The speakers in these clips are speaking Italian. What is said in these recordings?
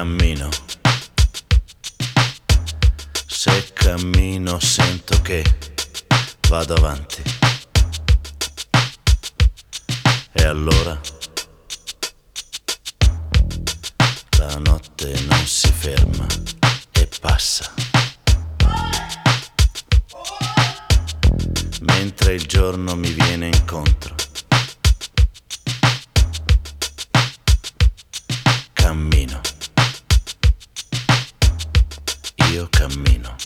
cammino. Se cammino sento che vado avanti. E allora la notte non si ferma e passa, mentre il giorno mi viene incontro. Cammino, io cammino.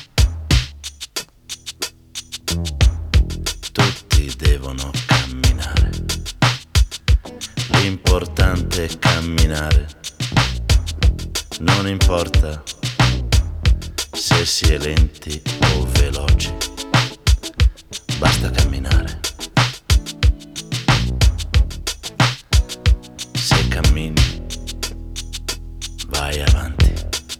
Tutti devono camminare. L'importante è camminare. Non importa se si è lenti o veloci. Basta camminare. Se cammini, vai avanti.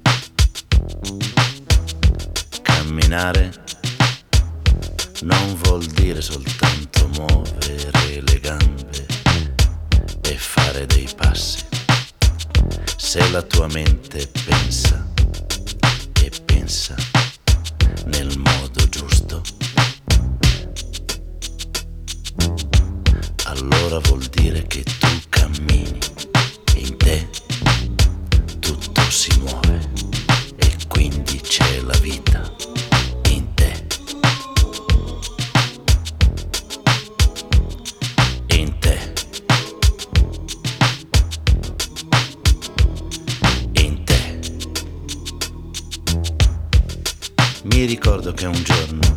Camminare non vuol dire soltanto muovere le gambe e fare dei passi. Se la tua mente pensa e pensa nel modo giusto, allora vuol dire che tu cammini e in te tutto si muove e quindi c'è la vita in te. In te. In te. Mi ricordo che un giorno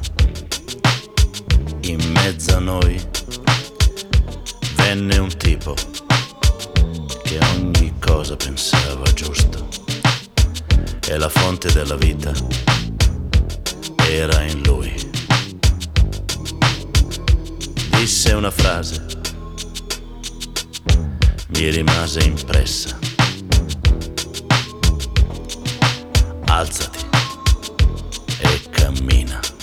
in mezzo a noi venne un tipo che ogni cosa pensava giusto e la fonte della vita era in lui. Disse una frase, mi rimase impressa: alzati e cammina.